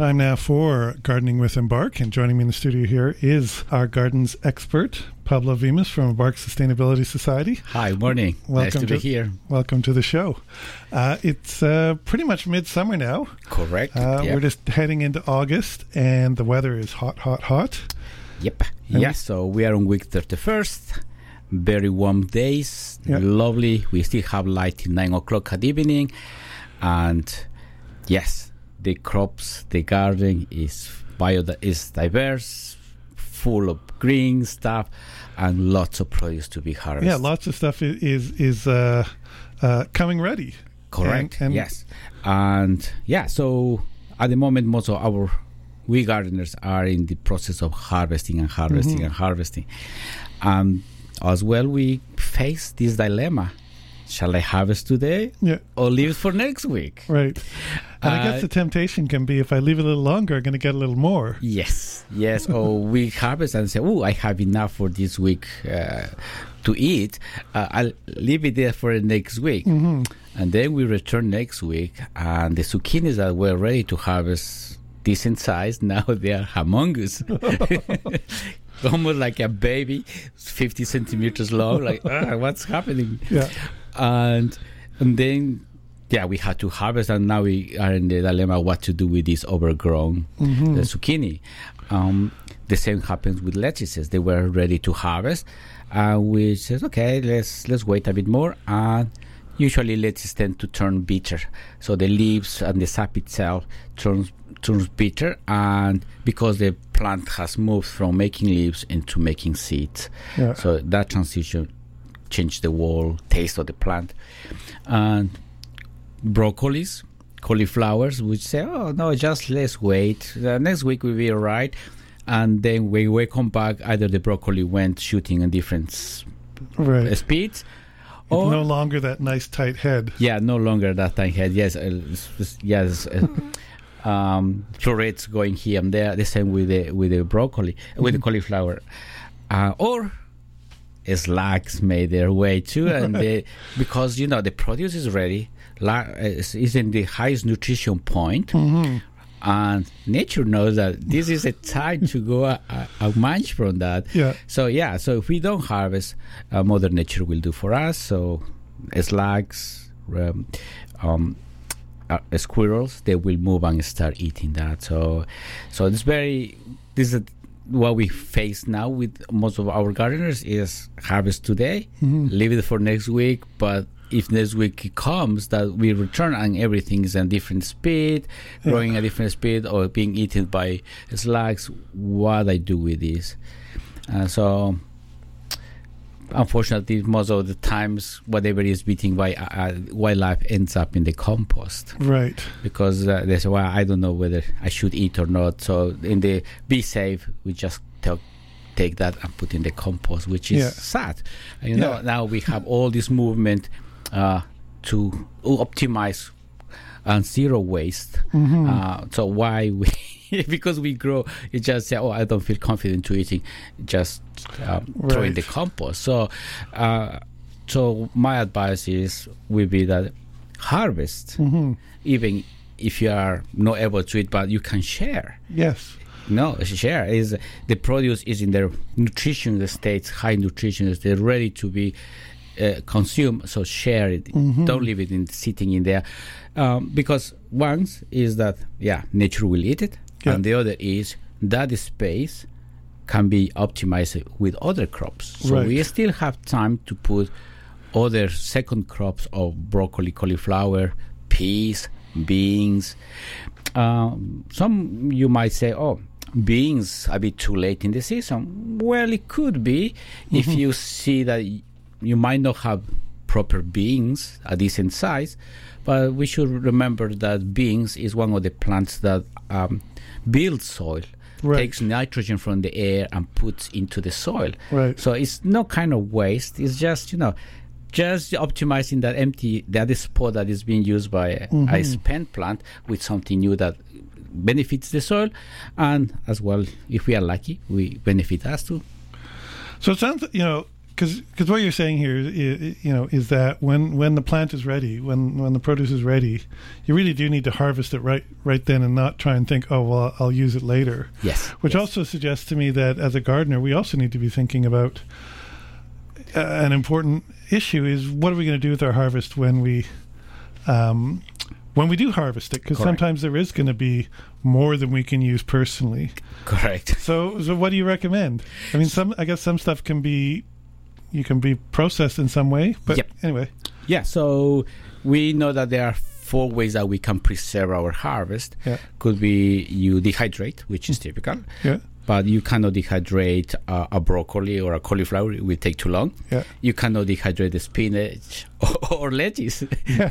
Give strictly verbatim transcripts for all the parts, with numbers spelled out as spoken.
Time now for Gardening with Embark, and joining me in the studio here is our gardens expert, Pablo Vimas from Embark Sustainability Society. Hi, morning. Welcome nice to, to be here. Welcome to the show. Uh, it's uh, pretty much midsummer now. Correct. Uh, yep. We're just heading into August, and the weather is hot, hot, hot. Yep. And yes, so we are on week thirty-first. Very warm days. Yep. Lovely. We still have light till nine o'clock at evening. And yes, the crops, the garden is bio is diverse, full of green stuff, and lots of produce to be harvested. Yeah, lots of stuff is is, is uh, uh, coming ready. Correct. And, and yes. And yeah, so at the moment, most of our we gardeners are in the process of harvesting and harvesting mm-hmm. and harvesting. Um, as well, we face this dilemma. Shall I harvest today yeah. or leave it for next week? Right. And uh, I guess the temptation can be, if I leave it a little longer, I'm going to get a little more. Yes, yes. Or we harvest and say, oh, I have enough for this week uh, to eat. Uh, I'll leave it there for the next week. Mm-hmm. And then we return next week, and the zucchinis that were ready to harvest, decent size, now they are humongous. Almost like a baby, fifty centimeters long. Like, ah, what's happening? Yeah. And and then, yeah, we had to harvest, and now we are in the dilemma what to do with this overgrown mm-hmm. uh, zucchini. Um, the same happens with lettuces. They were ready to harvest, and we said, okay, let's let's wait a bit more. And usually lettuces tend to turn bitter, so the leaves and the sap itself turns turns bitter, and because the plant has moved from making leaves into making seeds, yeah. so that transition changed the whole taste of the plant. And broccolis, cauliflowers, which say, oh no, just let's wait. Uh, next week will be all right. And then when we come back, either the broccoli went shooting in different s- right. speeds. Or no longer that nice tight head. Yeah, no longer that tight head. Yes, uh, yes. Uh, um, florets going here and there. The same with the with the broccoli, mm-hmm. with the cauliflower, uh, or slugs made their way too, and they, because you know the produce is ready, la- is, is in the highest nutrition point, mm-hmm. and nature knows that this is a time to go a, a, a munch from that. Yeah. So yeah, so if we don't harvest, uh, Mother Nature will do for us. So slugs, um, um, uh, squirrels, they will move and start eating that. So, so it's very this is. What we face now with most of our gardeners is harvest today, mm-hmm. leave it for next week. But if next week comes, that we return and everything is at a different speed, yeah. growing at a different speed, or being eaten by slugs, what I do with this? Uh, so, unfortunately, most of the times, whatever is beaten by uh, wildlife ends up in the compost. Right. Because uh, they say, well, I don't know whether I should eat or not. So in the be safe, we just t- take that and put in the compost, which is yeah. sad. You yeah. know, now we have all this movement uh, to optimize and zero waste. Mm-hmm. Uh, so why we... because we grow, you just say, oh, I don't feel confident to eating, just um, right. throw in the compost. So, uh, so my advice is will be that harvest, mm-hmm. even if you are not able to eat, but you can share. Yes. No, share is the produce is in their nutrition states, high nutrition, they're ready to be uh, consumed. So share it. Mm-hmm. Don't leave it in sitting in there, um, because once is that yeah, nature will eat it. Yeah. And the other is that space can be optimized with other crops. So right. we still have time to put other second crops of broccoli, cauliflower, peas, beans. Um, some you might say, oh, beans a bit too late in the season. Well, it could be mm-hmm. if you see that you might not have proper beans, a decent size. But we should remember that beans is one of the plants that um, builds soil, right. takes nitrogen from the air and puts into the soil. Right. So it's no kind of waste. It's just, you know, just optimizing that empty, the other spot that is being used by a, mm-hmm. a spent plant with something new that benefits the soil. And as well, if we are lucky, we benefit us too. So it sounds, you know, because what you're saying here, is, you know, is that when, when the plant is ready, when, when the produce is ready, you really do need to harvest it right right then and not try and think, oh, well, I'll use it later. Yes. Which yes. also suggests to me that as a gardener, we also need to be thinking about uh, an important issue is what are we going to do with our harvest when we um, when we do harvest it? Because sometimes there is going to be more than we can use personally. Correct. So, so what do you recommend? I mean, some I guess some stuff can be you can be processed in some way, but yep. anyway. Yeah. So we know that there are four ways that we can preserve our harvest. Yeah. Could be you dehydrate, which is typical. Yeah. But you cannot dehydrate uh, a broccoli or a cauliflower. It will take too long. Yeah. You cannot dehydrate the spinach or, or lettuce. Yeah.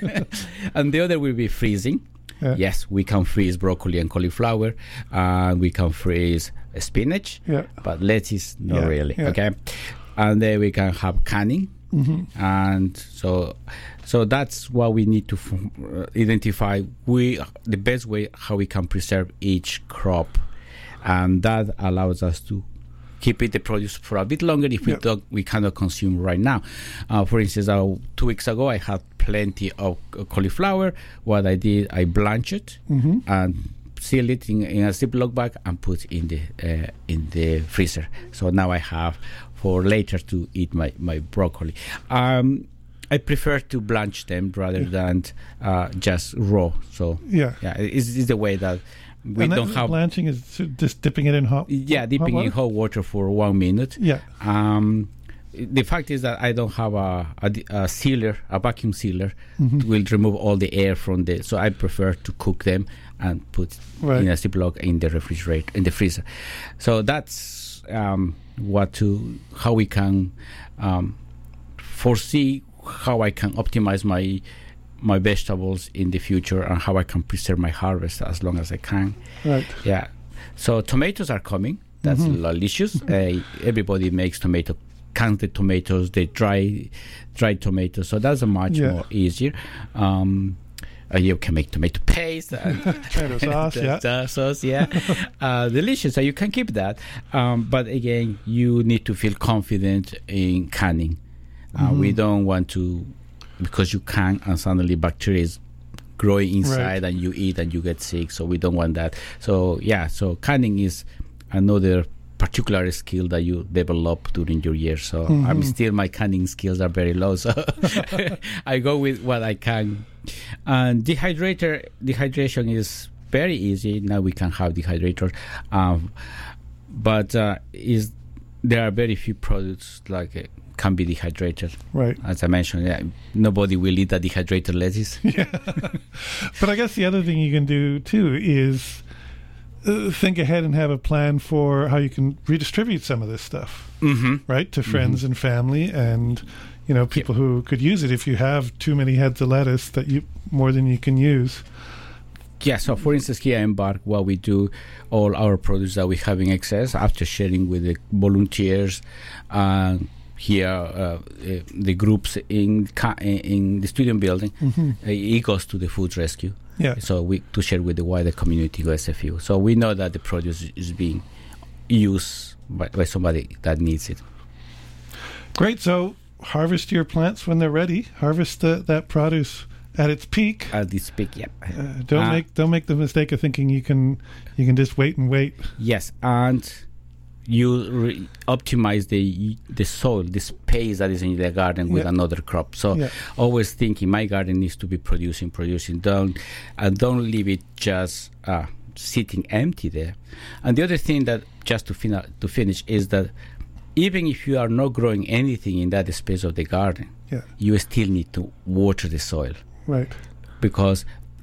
And the other will be freezing. Yeah. Yes, we can freeze broccoli and cauliflower. Uh, we can freeze spinach. Yeah. But lettuce, not Yeah. really. Yeah. Okay. And then we can have canning. Mm-hmm. And so so that's what we need to f- uh, identify we the best way how we can preserve each crop. And that allows us to keep it the produce for a bit longer if we yep. don't, we cannot consume right now. Uh, for instance, uh, two weeks ago I had plenty of uh, cauliflower. What I did, I blanched it Mm-hmm. and seal it in, in a Ziploc bag and put in the uh, in the freezer. So now I have for later to eat my my broccoli. Um, I prefer to blanch them rather yeah. than uh, just raw. So yeah, yeah, it's, it's the way that. We and don't have blanching is just dipping it in hot. Yeah, dipping hot in hot water for one minute. Yeah. Um, the fact is that I don't have a, a, a sealer, a vacuum sealer, mm-hmm. will remove all the air from the. So I prefer to cook them and put right. in a Ziploc in the refrigerator, in the freezer. So that's um, what to how we can um, foresee how I can optimize my. my vegetables in the future and how I can preserve my harvest as long as I can. Right. Yeah. So tomatoes are coming. That's mm-hmm. delicious. Uh, everybody makes tomato, canted tomatoes, they dry, dried tomatoes. So that's a much yeah. more easier. Um, uh, you can make tomato paste, and tomato sauce, yeah, tomato sauce, yeah, uh, delicious. So you can keep that. Um, but again, you need to feel confident in canning. Uh, mm-hmm. We don't want to. Because you can, and suddenly bacteria is growing inside, right. and you eat and you get sick. So we don't want that. So yeah, so canning is another particular skill that you develop during your year. So mm-hmm. I'm still my canning skills are very low. So I go with what I can. And dehydrator dehydration is very easy. Now we can have dehydrator, um, but uh, is there are very few products like. Uh, can be dehydrated. Right. As I mentioned, yeah, nobody will eat a dehydrated lettuce. Yeah. But I guess the other thing you can do too is uh, think ahead and have a plan for how you can redistribute some of this stuff, mm-hmm. right, to friends mm-hmm. and family and, you know, people yep. who could use it if you have too many heads of lettuce that you more than you can use. Yeah, so for instance, here at Embark, what we do, all our produce that we have in excess, after sharing with the volunteers, uh, here uh, uh, the groups in ca- in the student building, mm-hmm. uh, it goes to the food rescue. Yeah. So we to share with the wider community of S F U. So we know that the produce is being used by, by somebody that needs it. Great. So harvest your plants when they're ready. Harvest the, that produce at its peak. At its peak, yeah. Uh, don't uh, make don't make the mistake of thinking you can you can just wait and wait. Yes, and you re- optimize the the soil, the space that is in the garden with yeah. another crop. So yeah. always thinking my garden needs to be producing, producing. Don't and don't leave it just uh, sitting empty there. And the other thing that just to fin- to finish is that even if you are not growing anything in that space of the garden, yeah. you still need to water the soil, right? Because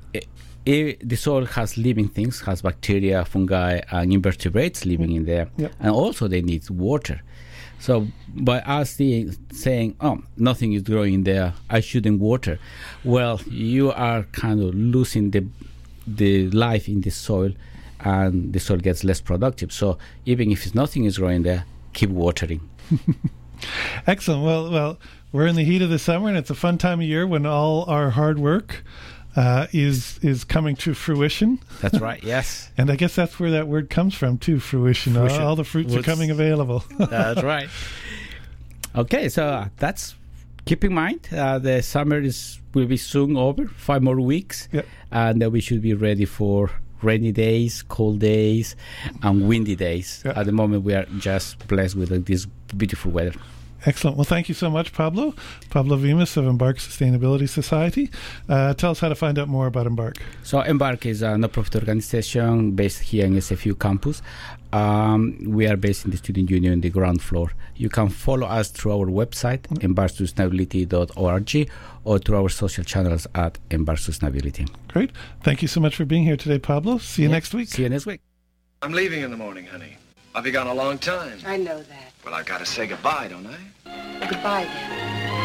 It, the soil has living things, has bacteria, fungi, and invertebrates living mm. in there, yep. and also they need water. So by us seeing, saying, "Oh, nothing is growing there, I shouldn't water," well, you are kind of losing the the life in the soil, and the soil gets less productive. So even if nothing is growing there, keep watering. Excellent. Well, well, we're in the heat of the summer, and it's a fun time of year when all our hard work. Uh, is is coming to fruition. That's right, yes. And I guess that's where that word comes from, too, fruition. fruition. All, all the fruits What's, are coming available. That's right. Okay, so that's keep in mind uh, the summer is will be soon over, five more weeks, yep. and uh, we should be ready for rainy days, cold days, and windy days. Yep. At the moment, we are just blessed with uh, this beautiful weather. Excellent. Well, thank you so much, Pablo. Pablo Vimas of Embark Sustainability Society. Uh, tell us how to find out more about Embark. So Embark is a non-profit organization based here in S F U campus. Um, we are based in the Student Union on the ground floor. You can follow us through our website, mm-hmm. embark sustainability dot org, or through our social channels at Embark Sustainability. Great. Thank you so much for being here today, Pablo. See you yeah. next week. See you next week. I'm leaving in the morning, honey. I'll be gone a long time. I know that. Well, I've got to say goodbye, don't I? Well, goodbye, then.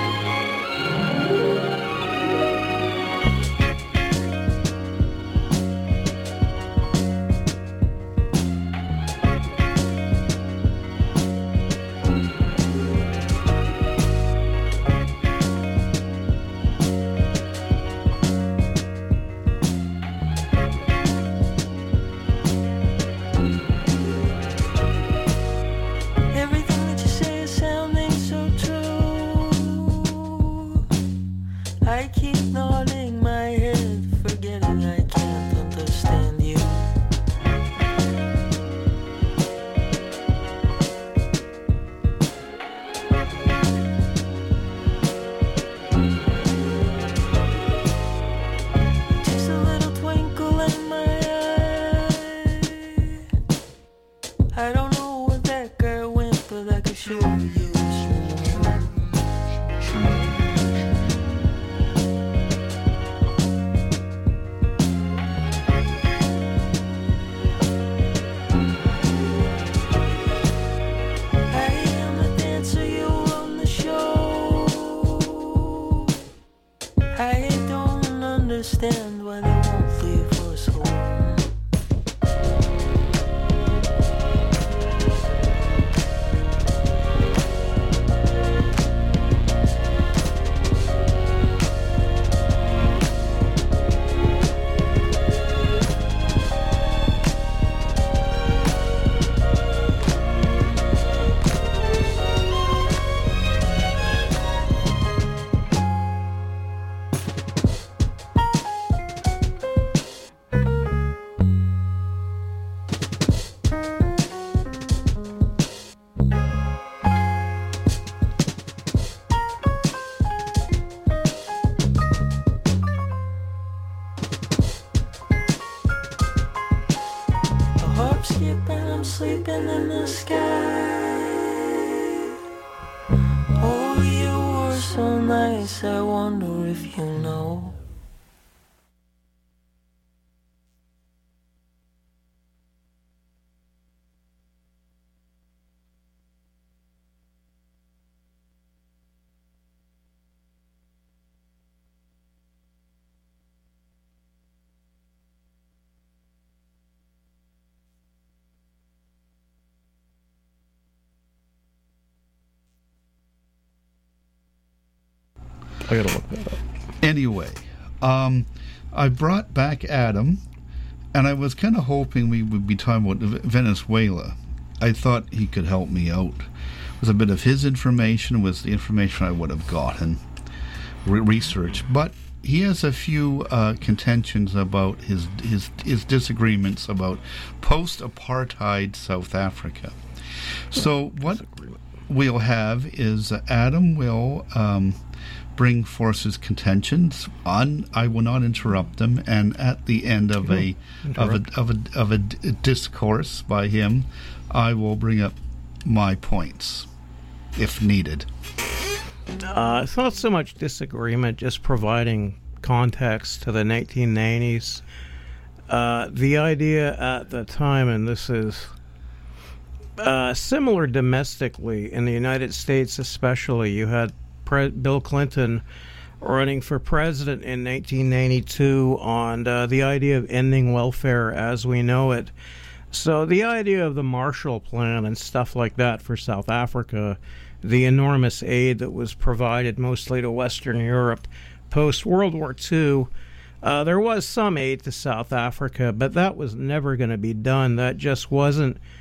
I wonder if you know. I gotta look that up. Anyway, um, I brought back Adam, and I was kind of hoping we would be talking about Venezuela. I thought he could help me out with a bit of his information, was the information I would have gotten, re- research. But he has a few uh, contentions about his, his, his disagreements about post-apartheid South Africa. So what we'll have is uh, Adam will... Um, bring forth his contentions on. I will not interrupt them, and at the end of a of a, of a of a discourse by him, I will bring up my points if needed. Uh, it's not so much disagreement, just providing context to the nineteen nineties. Uh, the idea at the time, and this is uh, similar domestically in the United States, especially, you had Bill Clinton running for president in nineteen ninety-two on uh, the idea of ending welfare as we know it. So the idea of the Marshall Plan and stuff like that for South Africa, the enormous aid that was provided mostly to Western Europe post-World War Two, uh, there was some aid to South Africa, but that was never going to be done. That just wasn't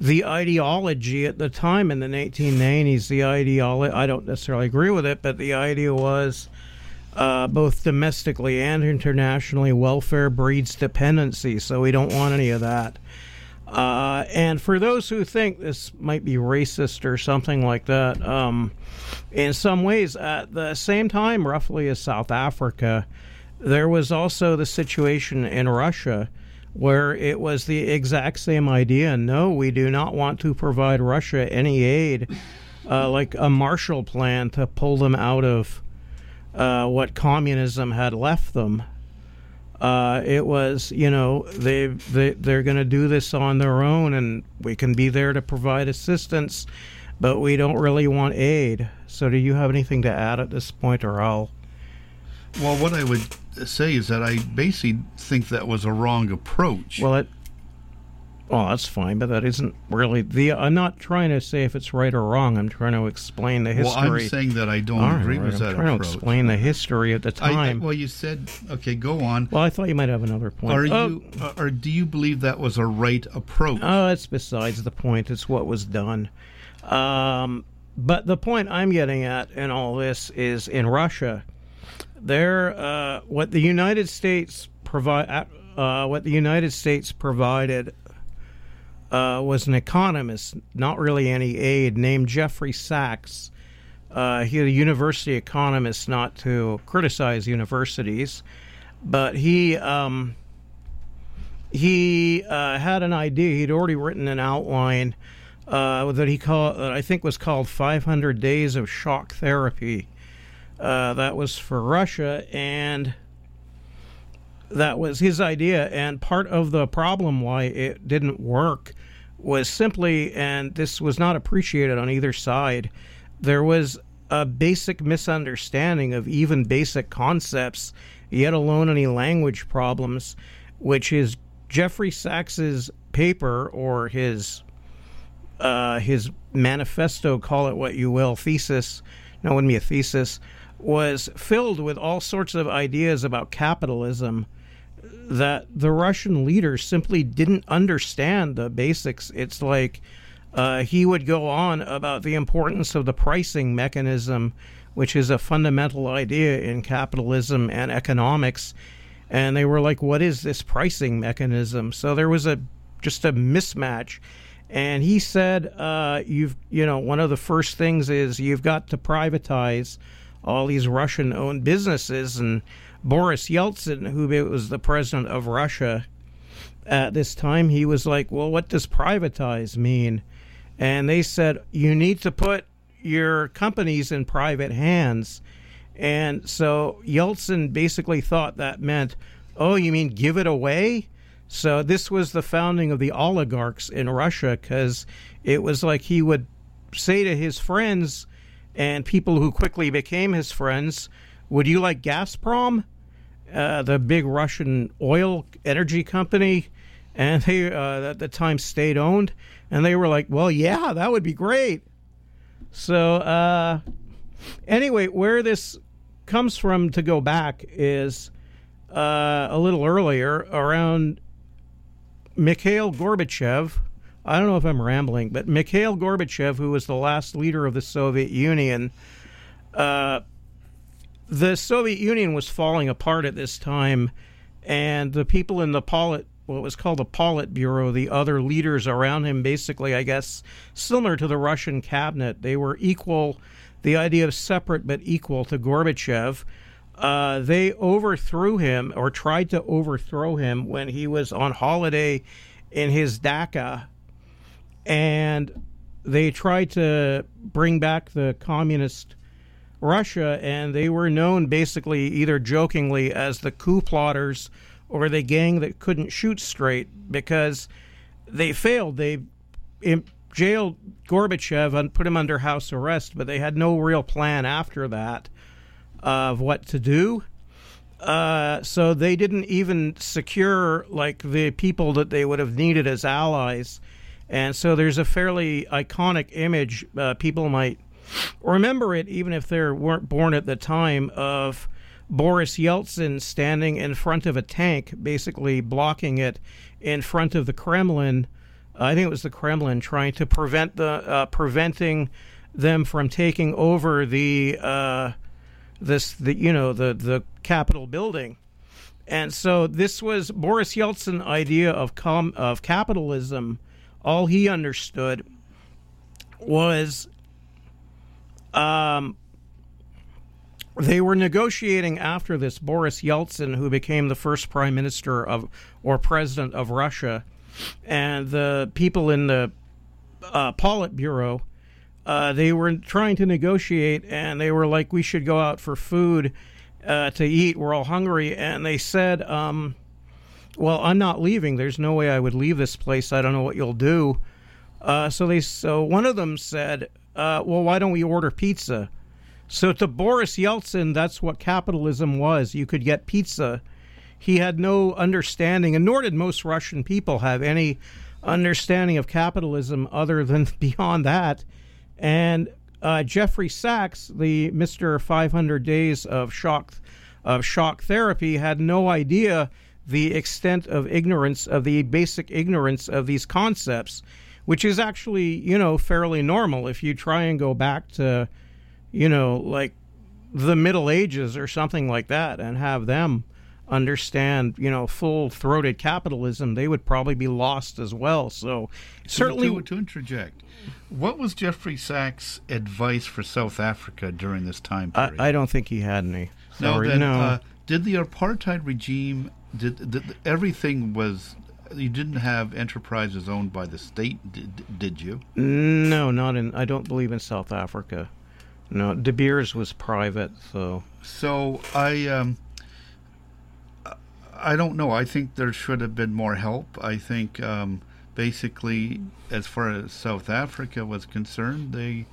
the ideology at the time in the nineteen nineties, the ideology, I don't necessarily agree with it, but the idea was uh, both domestically and internationally, welfare breeds dependency, so we don't want any of that. Uh, and for those who think this might be racist or something like that, um, in some ways, at the same time, roughly as South Africa, there was also the situation in Russia where it was the exact same idea. No, we do not want to provide Russia any aid, uh, like a Marshall Plan to pull them out of uh, what communism had left them. Uh, it was, you know, they, they, they're going to do this on their own, and we can be there to provide assistance, but we don't really want aid. So do you have anything to add at this point, or I'll... Well, what I would say is that I basically think that was a wrong approach. Well, it... Well, that's fine, but that isn't really the... I'm not trying to say if it's right or wrong. I'm trying to explain the history. Well, I'm saying that I don't All agree right, with I'm that trying approach. to explain the history at the time. I, I, well, you said... Okay, go on. Well, I thought you might have another point. Are oh. you, uh, or do you believe that was a right approach? Oh, it's besides the point. It's what was done. Um, but the point I'm getting at in all this is in Russia, there, uh, what the United States provide, uh, what the United States provided uh, was an economist, not really any aid, named Jeffrey Sachs. Uh, he was a university economist, not to criticize universities, but he. Um, He uh, had an idea. He'd already written an outline uh, that he called, that I think was called five hundred Days of Shock Therapy. Uh, that was for Russia, and that was his idea. And part of the problem why it didn't work was simply, and this was not appreciated on either side, there was a basic misunderstanding of even basic concepts, yet alone any language problems, which is Jeffrey Sachs's paper, or his uh, his manifesto, call it what you will, thesis, no, it wouldn't be a thesis, was filled with all sorts of ideas about capitalism that the Russian leaders simply didn't understand the basics. It's like uh, he would go on about the importance of the pricing mechanism, which is a fundamental idea in capitalism and economics. And they were like, what is this pricing mechanism? So there was a just a mismatch. And he said, uh, you've you know, one of the first things is you've got to privatize all these Russian-owned businesses. And Boris Yeltsin, who was the president of Russia at this time, he was like, well, what does privatize mean? And they said, you need to put your companies in private hands. And so Yeltsin basically thought that meant, oh, you mean give it away? So this was the founding of the oligarchs in Russia, because it was like he would say to his friends and people who quickly became his friends, would you like Gazprom, uh, the big Russian oil energy company? And they, uh, at the time, state-owned. And they were like, well, yeah, that would be great. So uh, anyway, where this comes from, to go back, is uh, a little earlier, around Mikhail Gorbachev. I don't know if I'm rambling, but Mikhail Gorbachev, who was the last leader of the Soviet Union, uh, the Soviet Union was falling apart at this time, and the people in the Polit, what was called the Politburo, the other leaders around him, basically, I guess, similar to the Russian cabinet, they were equal, the idea of separate but equal to Gorbachev. Uh, they overthrew him, or tried to overthrow him, when he was on holiday in his dacha, and they tried to bring back the communist Russia, and they were known basically either jokingly as the coup plotters or the gang that couldn't shoot straight, because they failed. They jailed Gorbachev and put him under house arrest, but they had no real plan after that of what to do. Uh, so they didn't even secure like the people that they would have needed as allies. And so there's a fairly iconic image, uh, people might remember it even if they weren't born at the time, of Boris Yeltsin standing in front of a tank, basically blocking it in front of the Kremlin, I think it was the Kremlin, trying to prevent the uh, preventing them from taking over the uh, this the you know the the Capitol building. And so this was Boris Yeltsin's idea of com- of capitalism. All he understood was um, they were negotiating after this. Boris Yeltsin, who became the first prime minister of or president of Russia, and the people in the uh, Politburo, uh, they were trying to negotiate, and they were like, we should go out for food uh, to eat. We're all hungry. And they said, um, well, I'm not leaving. There's no way I would leave this place. I don't know what you'll do. Uh, so they, so one of them said, uh, well, why don't we order pizza? So to Boris Yeltsin, that's what capitalism was. You could get pizza. He had no understanding, and nor did most Russian people have any understanding of capitalism other than beyond that. And uh, Jeffrey Sachs, the Mister five hundred Days of Shock of Shock Therapy, had no idea the extent of ignorance, of the basic ignorance of these concepts, which is actually, you know, fairly normal if you try and go back to, you know, like the Middle Ages or something like that and have them understand, you know, full-throated capitalism. They would probably be lost as well. So certainly... To, to interject, what was Jeffrey Sachs' advice for South Africa during this time period? I, I don't think he had any. No, Sorry, then, no. Uh, did the apartheid regime, did, did everything was... You didn't have enterprises owned by the state, did, did you? No, not in... I don't believe in South Africa. No, De Beers was private, so... So, I... Um, I don't know. I think there should have been more help. I think um, basically, as far as South Africa was concerned, they,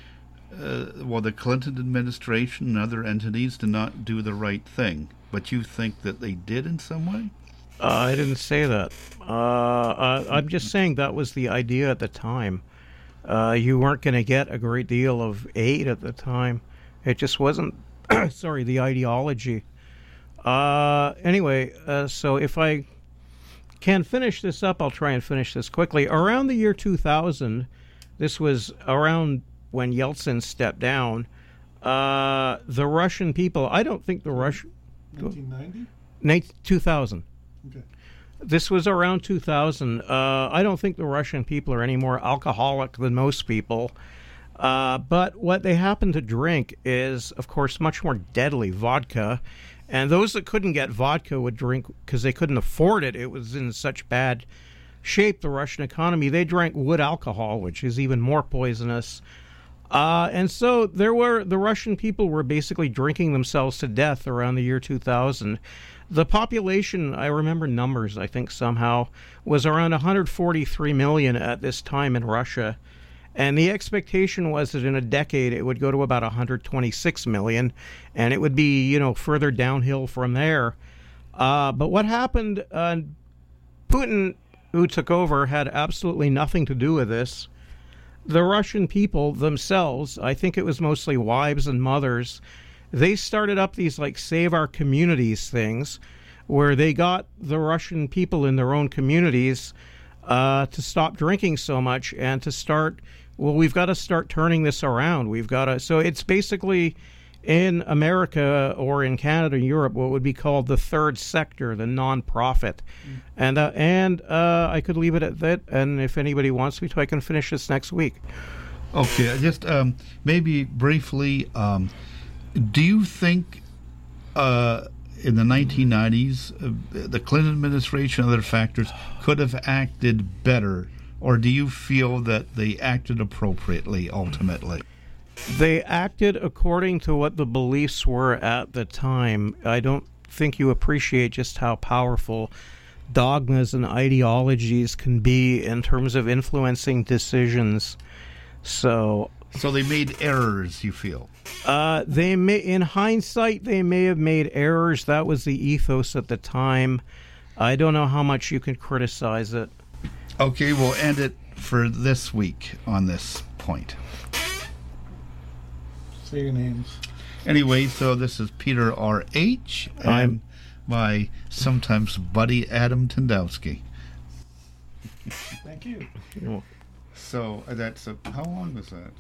uh, well, the Clinton administration and other entities did not do the right thing. But you think that they did in some way? Uh, I didn't say that. Uh, uh, I'm just saying that was the idea at the time. Uh, you weren't going to get a great deal of aid at the time. It just wasn't, sorry, the ideology. Uh, anyway, uh, so if I can finish this up, I'll try and finish this quickly. Around the year two thousand, this was around when Yeltsin stepped down, uh, the Russian people, I don't think the Russian... nineteen ninety? two thousand. Okay. This was around two thousand. Uh, I don't think the Russian people are any more alcoholic than most people. Uh, but what they happen to drink is, of course, much more deadly vodka. And those that couldn't get vodka would drink because they couldn't afford it. It was in such bad shape, the Russian economy. They drank wood alcohol, which is even more poisonous. Uh, and so there were the Russian people were basically drinking themselves to death around the year two thousand. The population, I remember numbers, I think somehow, was around one hundred forty-three million at this time in Russia. And the expectation was that in a decade it would go to about one hundred twenty-six million, and it would be, you know, further downhill from there. Uh, but what happened, uh, Putin, who took over, had absolutely nothing to do with this. The Russian people themselves, I think it was mostly wives and mothers, they started up these, like, Save Our Communities things, where they got the Russian people in their own communities uh, to stop drinking so much and to start... Well, we've got to start turning this around. We've got to. So it's basically in America or in Canada and Europe what would be called the third sector, the non-profit. Mm. And uh, and uh, I could leave it at that. And if anybody wants me to, I can finish this next week. Okay, just um, maybe briefly, um, do you think uh, in the nineteen nineties uh, the Clinton administration and other factors could have acted better? Or do you feel that they acted appropriately ultimately? They acted according to what the beliefs were at the time. I don't think you appreciate just how powerful dogmas and ideologies can be in terms of influencing decisions. So, so they made errors, you feel? Uh, they may, in hindsight, they may have made errors. That was the ethos at the time. I don't know how much you can criticize it. Okay, we'll end it for this week on this point. Say your names. Anyway, so this is Peter R H and I'm my sometimes buddy Adam Tendowski. Thank you. So uh, that's a, how long was that?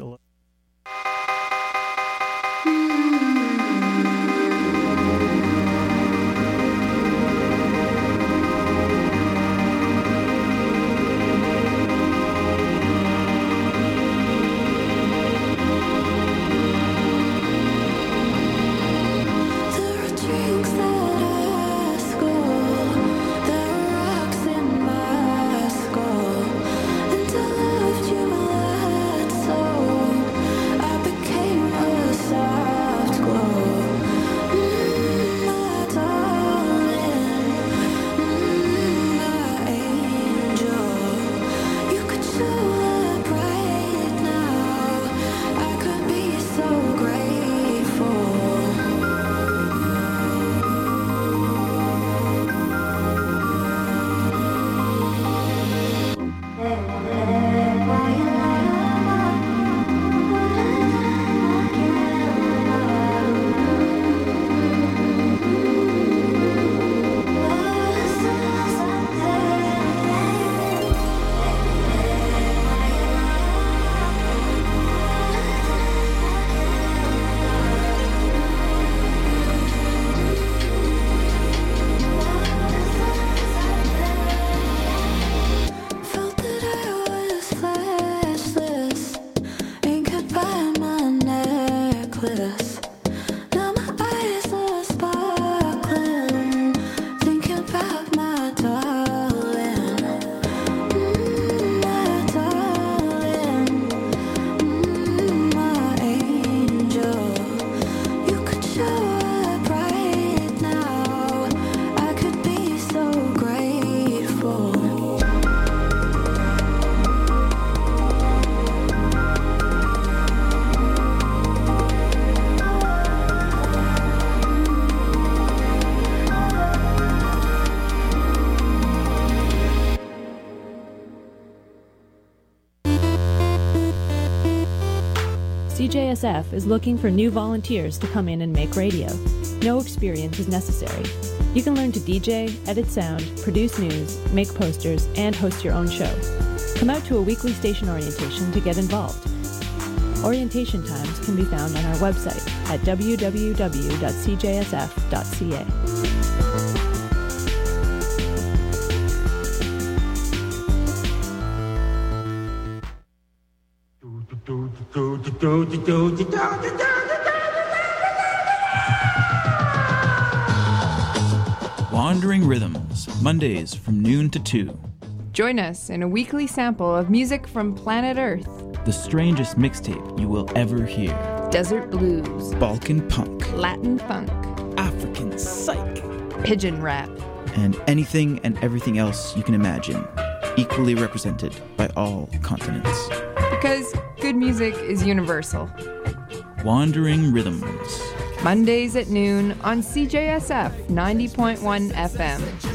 C J S F is looking for new volunteers to come in and make radio. No experience is necessary. You can learn to D J, edit sound, produce news, make posters, and host your own show. Come out to a weekly station orientation to get involved. Orientation times can be found on our website at w w w dot c j s f dot c a. Wandering Rhythms, Mondays from noon to two. Join us in a weekly sample of music from planet Earth. The strangest mixtape you will ever hear. Desert blues. Balkan punk. Latin funk. African psych. Pigeon rap. And anything and everything else you can imagine. Equally represented by all continents. Because good music is universal. Wandering Rhythms. Mondays at noon on C J S F ninety point one F M.